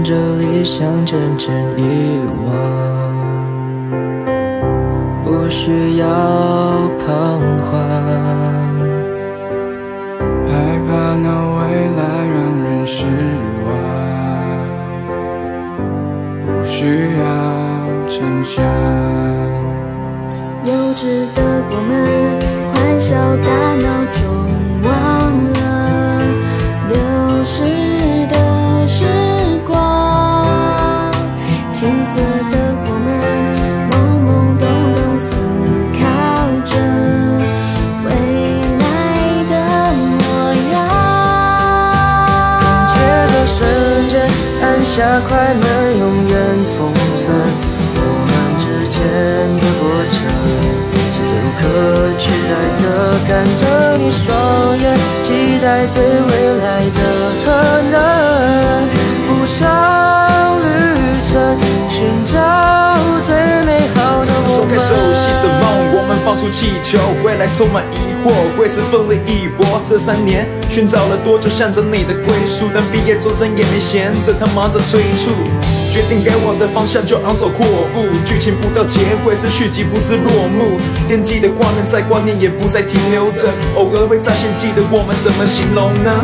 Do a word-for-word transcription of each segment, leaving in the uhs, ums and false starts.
着理想真正遗忘，不需要彷徨， 害怕那未来让人失望，不需要逞强。 幼稚的我们，欢笑大脑中忘了流逝的时光，青涩的我们，懵懵懂懂思考着未来的模样。 接着瞬间按下快门，永远封存我们之间的过程，是无可取代的，看着你双眼，期待对未来的可能，不少旅程，寻找最美好的我们。 松开手心的梦，我们放出气球，未来充满疑惑，会是奋力一搏。这三年寻找了多久，想着你的归宿，但毕业周身也没闲着，他忙着催促。决定该往的方向就昂首阔步，剧情不到结尾是续集，不是落幕。惦记的画面在挂念，也不再停留着，偶尔会再现记得我们，怎么形容呢？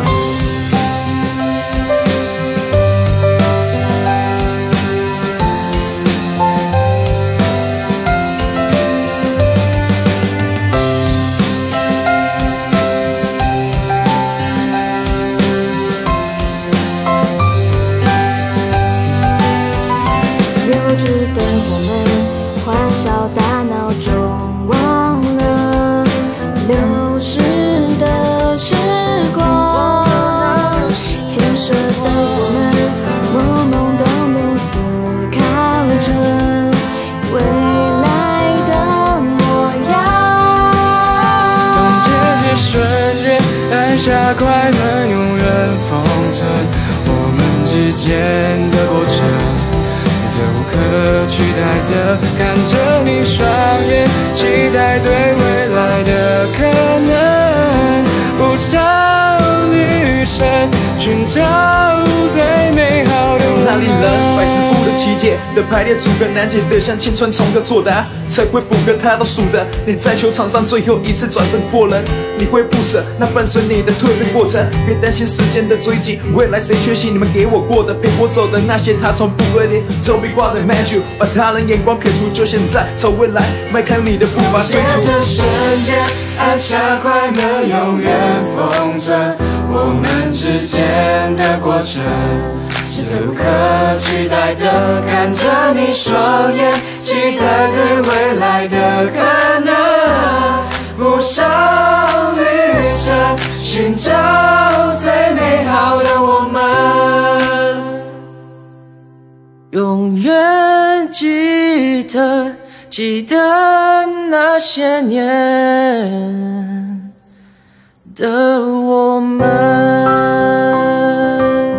幼稚的我们，欢笑大脑中忘了流逝的时光，青涩的我们，懵懵懂懂思考着未来的模样。 当结局瞬间按下快门，永远封存我们之间的过程，最无可取代的，看着你双眼，期待对未来的可能，不少旅程，寻找最美好的我们。 哪里人？百思不得其解的排列组合，难解的像青春重个作答，才会符合他都数着。你在球场上最后一次转身过人，你会不舍那伴随你的蜕变过程。别担心时间的追击，未来谁缺席？你们给我过的，陪我走的那些，他从不归零。周笔挂的 match， 把他人眼光撇除，就现在朝未来迈开你的步伐，追逐。 这瞬间按下快门，永远封存我们之间的过程，是最无可取代的，看着你双眼，期待对未来的可能，不少旅程，寻找最美好的我们。 永远记得，记得那些年的我们。